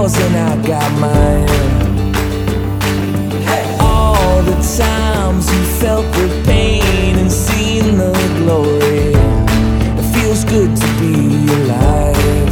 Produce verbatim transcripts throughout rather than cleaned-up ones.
yours and I got mine. All the times you felt the pain and seen the glory, it feels good to be alive.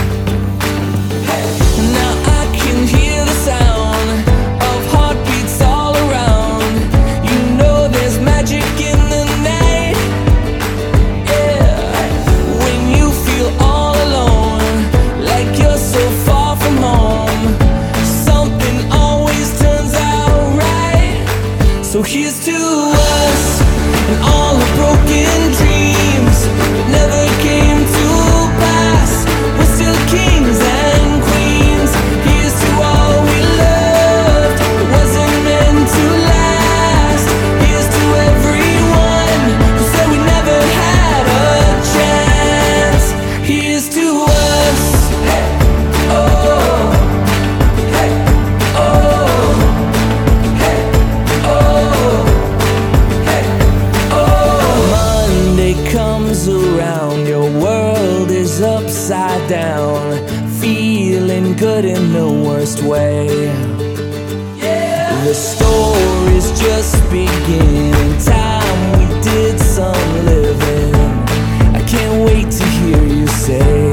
Now I can hear the sound of heartbeats all around. You know there's magic in the night. Yeah, when you feel all alone, like you're so far from home, something always turns out right. So here's to us and all the broken dreams that never came to pass. We're still kings and queens. Here's to all we loved that wasn't meant to last. Here's to everyone who said we never had a chance. Here's to us. Hey, oh, hey, oh, hey, oh, hey, oh. Monday comes around, your world is upside down, feeling good in the worst way. Yeah. The story's just beginning, time we did some living. I can't wait to hear you say,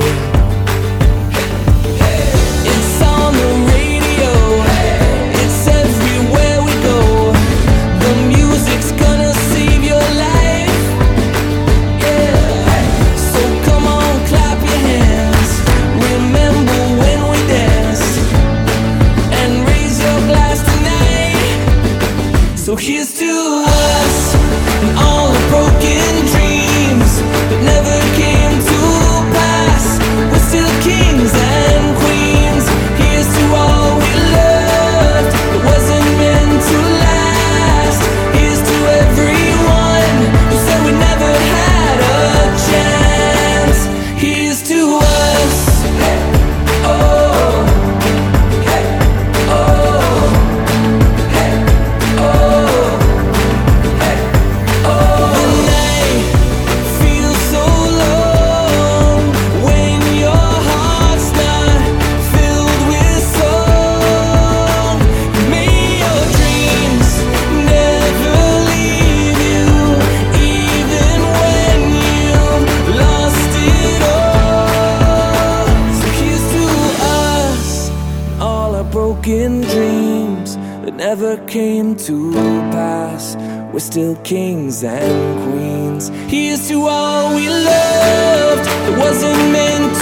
it's on the radio, it's everywhere we go. The music's gonna save your life. Yeah. So come on, clap your hands. Remember when we danced, and raise your glass tonight. So here's to us and all the broken dreams that never came to pass. We're still kings and queens. Here's to all we loved that wasn't meant to last. Here's to everyone who said we never had a chance. Here's to us. Hey, oh, hey, oh, hey, oh, hey, oh. The night feels so long when your heart's not filled with song. May your dreams never leave you, even when you've lost it all. So here's to us, all our broken dreams that never came to pass. We're still kings and queens. Here's to all we loved that wasn't meant